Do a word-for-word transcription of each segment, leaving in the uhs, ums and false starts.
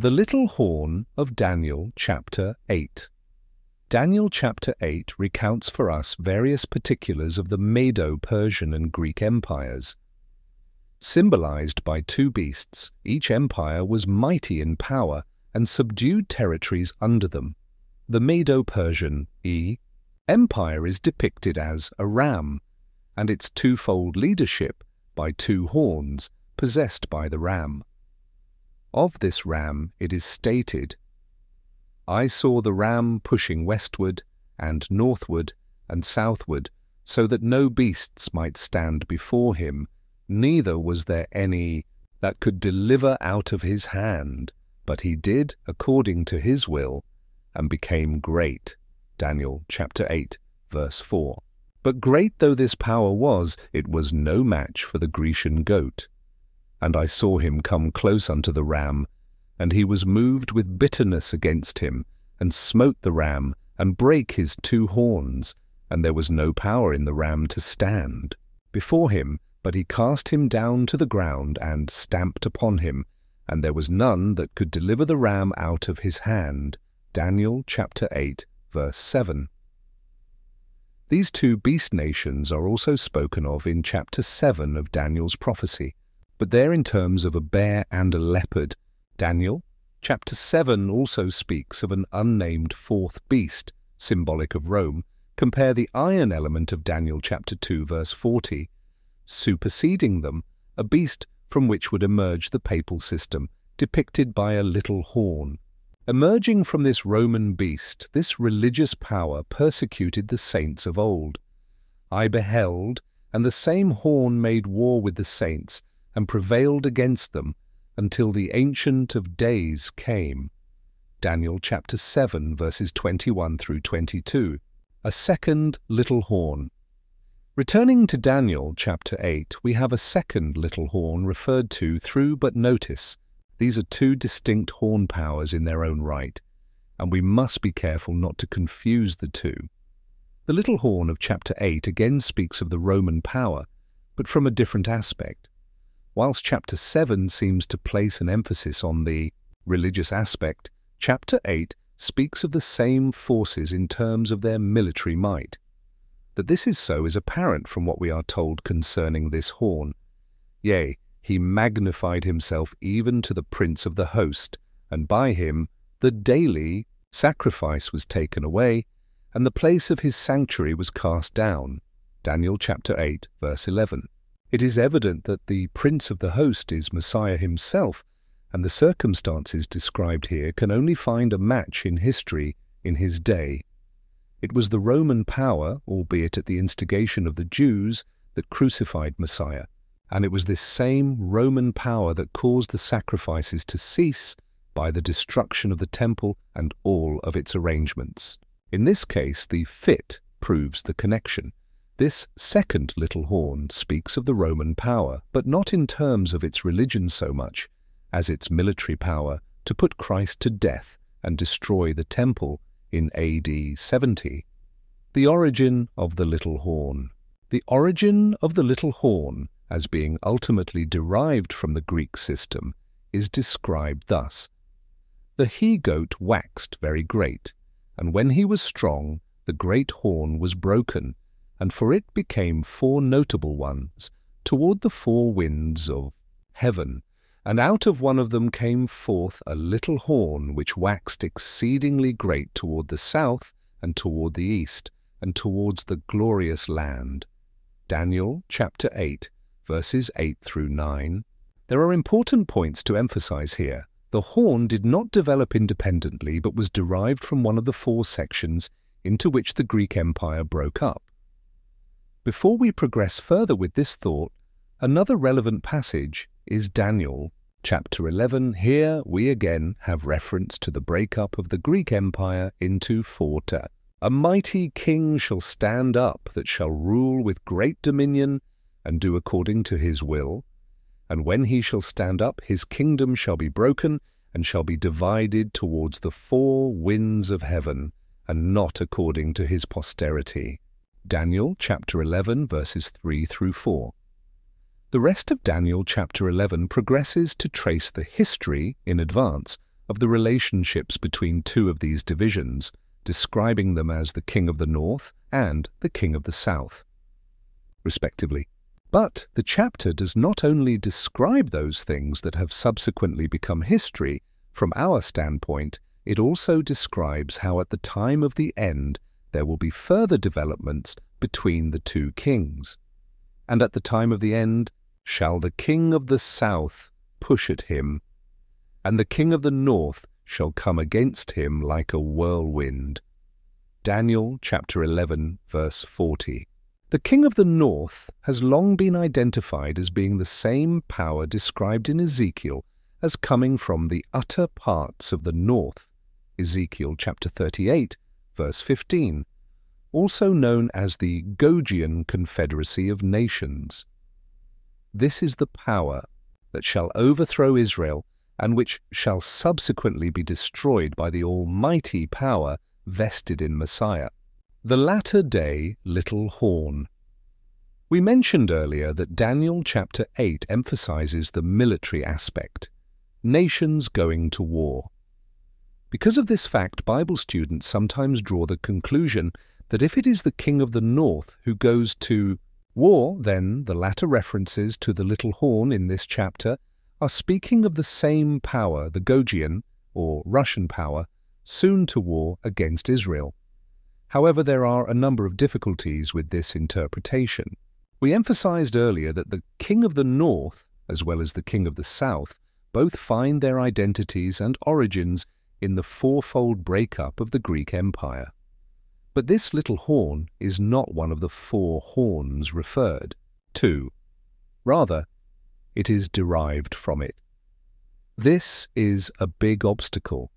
The Little Horn of Daniel chapter eight. Daniel chapter eight recounts for us various particulars of the Medo-Persian and Greek empires. Symbolized by two beasts, each empire was mighty in power and subdued territories under them. The Medo-Persian e. empire is depicted as a ram, and its twofold leadership by two horns possessed by the ram. Of this ram it is stated, "I saw the ram pushing westward and northward and southward, so that no beasts might stand before him, neither was there any that could deliver out of his hand, but he did according to his will, and became great." Daniel chapter eight, verse four. But great though this power was, it was no match for the Grecian goat. And I saw him come close unto the ram, and he was moved with bitterness against him, and smote the ram, and brake his two horns, and there was no power in the ram to stand before him, but he cast him down to the ground, and stamped upon him, and there was none that could deliver the ram out of his hand. Daniel chapter eight, verse seven. These two beast nations are also spoken of in chapter seven of Daniel's prophecy, but they're in terms of a bear and a leopard. Daniel chapter seven also speaks of an unnamed fourth beast, symbolic of Rome. Compare the iron element of Daniel chapter two, verse forty. Superseding them, a beast from which would emerge the papal system, depicted by a little horn. Emerging from this Roman beast, this religious power persecuted the saints of old. I beheld, and the same horn made war with the saints, and prevailed against them, until the Ancient of Days came. Daniel chapter seven, verses twenty-one through twenty-two. A second little horn. Returning to Daniel chapter eight, we have a second little horn referred to through, but notice, these are two distinct horn powers in their own right, and we must be careful not to confuse the two. The little horn of chapter eight again speaks of the Roman power, but from a different aspect. Whilst chapter seven seems to place an emphasis on the religious aspect, chapter eight speaks of the same forces in terms of their military might. That this is so is apparent from what we are told concerning this horn. Yea, he magnified himself even to the prince of the host, and by him the daily sacrifice was taken away, and the place of his sanctuary was cast down. Daniel chapter eight, verse eleven. It is evident that the prince of the host is Messiah himself, and the circumstances described here can only find a match in history in his day. It was the Roman power, albeit at the instigation of the Jews, that crucified Messiah, and it was this same Roman power that caused the sacrifices to cease by the destruction of the temple and all of its arrangements. In this case, the fit proves the connection. This second little horn speaks of the Roman power, but not in terms of its religion so much as its military power to put Christ to death and destroy the temple in A D seventy. The origin of the little horn. The origin of the little horn, as being ultimately derived from the Greek system, is described thus. The he-goat waxed very great, and when he was strong, the great horn was broken, and for it became four notable ones, toward the four winds of heaven, and out of one of them came forth a little horn which waxed exceedingly great toward the south, and toward the east, and towards the glorious land. Daniel chapter eight, verses eight through nine. There are important points to emphasize here. The horn did not develop independently, but was derived from one of the four sections into which the Greek Empire broke up. Before we progress further with this thought, another relevant passage is Daniel chapter eleven. Here we again have reference to the breakup of the Greek Empire into four. A mighty king shall stand up that shall rule with great dominion and do according to his will. And when he shall stand up, his kingdom shall be broken and shall be divided towards the four winds of heaven, and not according to his posterity. Daniel chapter eleven, verses three through four. The rest of Daniel chapter eleven progresses to trace the history, in advance, of the relationships between two of these divisions, describing them as the king of the north and the king of the south, respectively. But the chapter does not only describe those things that have subsequently become history from our standpoint, it also describes how at the time of the end there will be further developments between the two kings. And at the time of the end shall the king of the south push at him, and the king of the north shall come against him like a whirlwind. Daniel chapter eleven, verse forty. The king of the north has long been identified as being the same power described in Ezekiel as coming from the utter parts of the north, Ezekiel chapter thirty-eight, verse fifteen, also known as the Gogian Confederacy of Nations. This is the power that shall overthrow Israel and which shall subsequently be destroyed by the almighty power vested in Messiah. The latter-day little horn. We mentioned earlier that Daniel chapter eight emphasizes the military aspect, nations going to war. Because of this fact, Bible students sometimes draw the conclusion that if it is the king of the north who goes to war, then the latter references to the little horn in this chapter are speaking of the same power, the Gogian, or Russian power, soon to war against Israel. However, there are a number of difficulties with this interpretation. We emphasized earlier that the king of the north, as well as the king of the south, both find their identities and origins in the fourfold breakup of the Greek Empire. But this little horn is not one of the four horns referred to. Rather, it is derived from it. This is a big obstacle.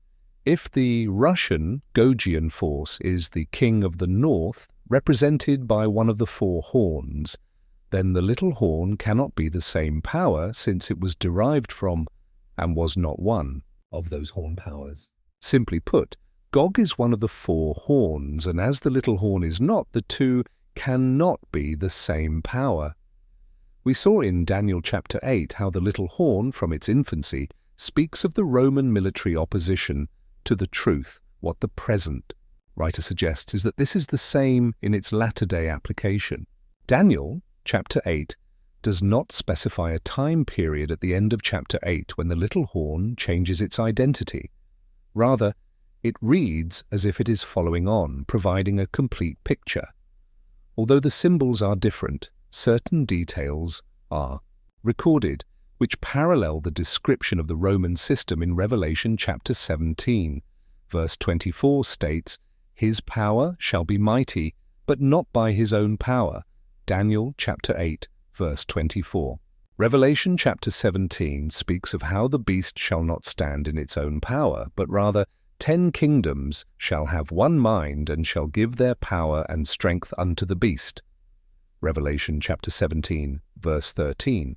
If the Russian Gogian force is the king of the north, represented by one of the four horns, then the little horn cannot be the same power, since it was derived from, and was not one, of those horn powers. Simply put, Gog is one of the four horns, and as the little horn is not, the two cannot be the same power. We saw in Daniel chapter eight how the little horn, from its infancy, speaks of the Roman military opposition to the truth. What the present writer suggests is that this is the same in its latter-day application. Daniel chapter eight does not specify a time period at the end of chapter eight when the little horn changes its identity. Rather, it reads as if it is following on, providing a complete picture. Although the symbols are different, certain details are recorded which parallel the description of the Roman system in Revelation chapter seventeen. Verse twenty-four states, "His power shall be mighty, but not by his own power." Daniel chapter eight, verse twenty-four. Revelation chapter seventeen speaks of how the beast shall not stand in its own power, but rather ten kingdoms shall have one mind and shall give their power and strength unto the beast. Revelation chapter seventeen, verse thirteen.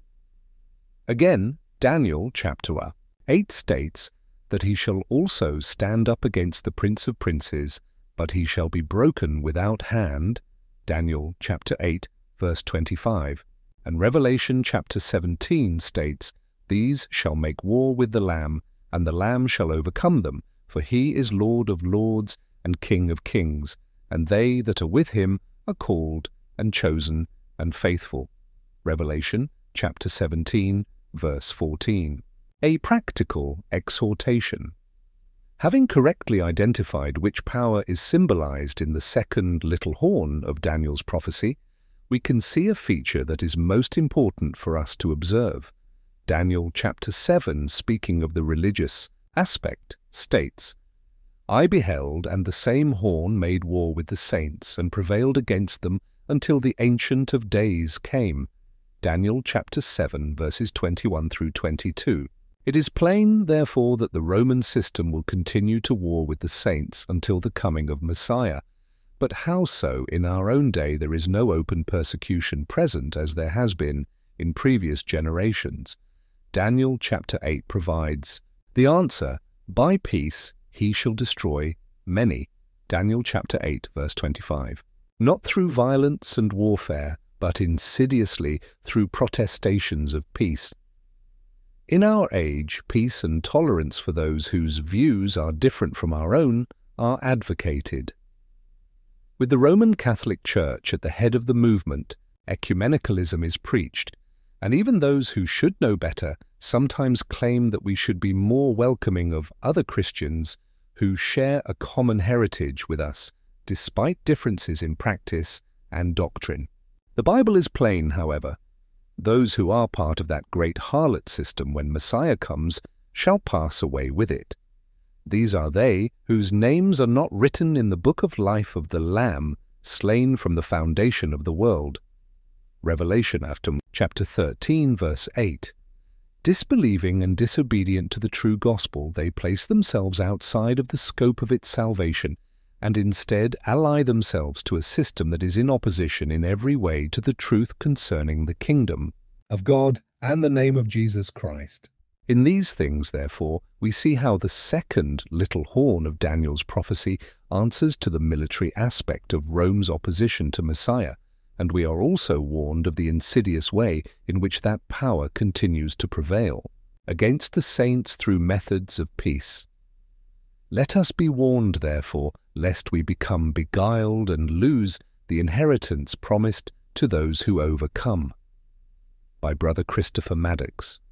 Again, Daniel chapter eight states that he shall also stand up against the prince of princes, but he shall be broken without hand. Daniel chapter eight, verse twenty-five. And Revelation chapter seventeen states, "These shall make war with the Lamb, and the Lamb shall overcome them, for he is Lord of lords and King of kings, and they that are with him are called and chosen and faithful." Revelation chapter seventeen, verse fourteen. A practical exhortation. Having correctly identified which power is symbolized in the second little horn of Daniel's prophecy, we can see a feature that is most important for us to observe. Daniel chapter seven, speaking of the religious aspect, states, "I beheld, and the same horn made war with the saints, and prevailed against them until the Ancient of Days came." Daniel chapter seven, verses twenty-one through twenty-two. It is plain, therefore, that the Roman system will continue to war with the saints until the coming of Messiah. But how so? In our own day there is no open persecution present, as there has been in previous generations. Daniel chapter eight provides the answer, "By peace he shall destroy many." Daniel chapter eight, verse twenty-five. Not through violence and warfare, but insidiously through protestations of peace. In our age, peace and tolerance for those whose views are different from our own are advocated. With the Roman Catholic Church at the head of the movement, ecumenicalism is preached, and even those who should know better sometimes claim that we should be more welcoming of other Christians who share a common heritage with us, despite differences in practice and doctrine. The Bible is plain, however. Those who are part of that great harlot system when Messiah comes shall pass away with it. These are they whose names are not written in the book of life of the Lamb slain from the foundation of the world. Revelation after chapter thirteen, verse eight. Disbelieving and disobedient to the true gospel, they place themselves outside of the scope of its salvation and instead ally themselves to a system that is in opposition in every way to the truth concerning the kingdom of God and the name of Jesus Christ. In these things, therefore, we see how the second little horn of Daniel's prophecy answers to the military aspect of Rome's opposition to Messiah, and we are also warned of the insidious way in which that power continues to prevail against the saints through methods of peace. Let us be warned, therefore, lest we become beguiled and lose the inheritance promised to those who overcome. By Brother Christopher Maddox.